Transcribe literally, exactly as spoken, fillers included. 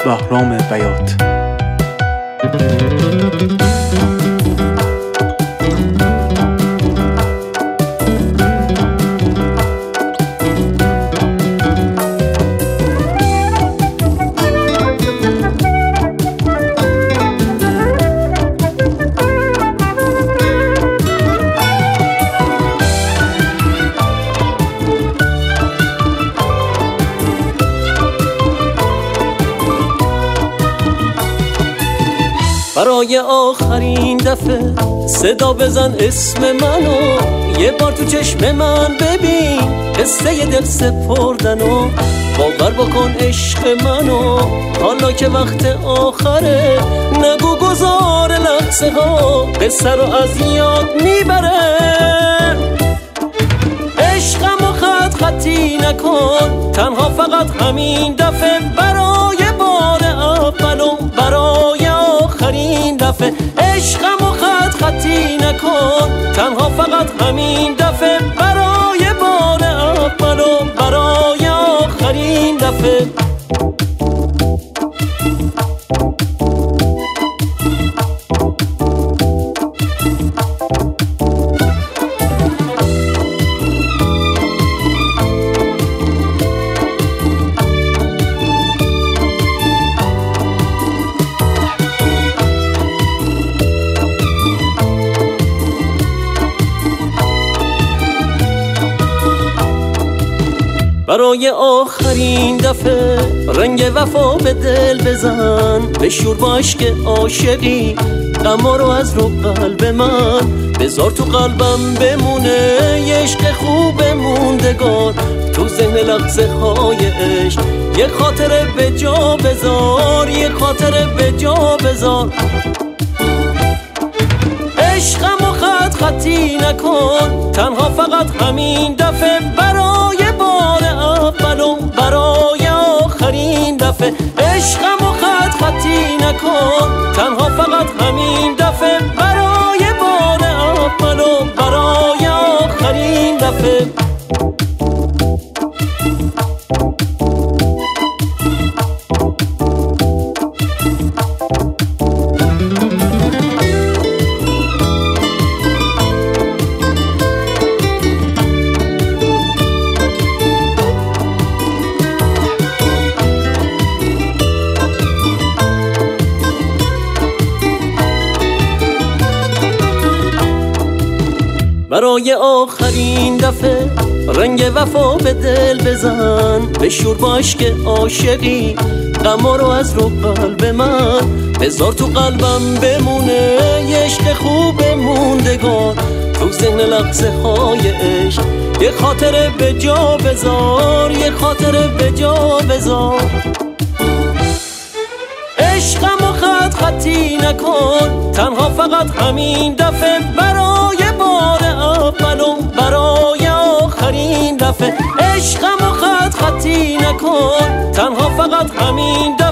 بهرام بیات. برای آخرین دفعه صدا بزن اسم منو، یه بار تو چشم من ببین قصه دل سپردنو، باور بکن عشق منو حالا که وقت آخره، نگو گذار لحظه ها قصه رو از یاد میبره. عشقمو خط خطی نکن، تنها فقط همین دفعه برای بار اولم، برای آخرین دفعه. عشقمو خط خطی نکن، تنها فقط همین دفعه برای بار اولم، برای آخرین دفعه. برای آخرین دفعه رنگ وفا به دل بزن، بشور با عشق عاشقی غما رو از رو قلب من، بذار تو قلبم بمونه یه عشق خوب موندگار، تو ذهن لحظه های عشق یه خاطره به جا بذار، یه خاطره به جا بذار. عشقمو خط خطی نکن، تنها فقط همین دفعه برای بار اولم، برای آخرین دفعه. عشقمو خط خطی نکن، تنها فقط همین دفعه برای بار اولم، برای آخرین دفعه. برای آخرین دفعه رنگ وفا به دل بزن، بشور با عشق عاشقی غما رو از رو قلب من، بذار تو قلبم بمونه یه عشق خوب موندگار، تو ذهن لحظه های عشق یه خاطره به جا بذار، یه خاطره به جا بذار. عشقمو خط خطی نکن، تنها فقط همین دفعه برای بار اولم، برای آخرین دفعه. عشقمو خط خطی نکن، تنها فقط همین دفعه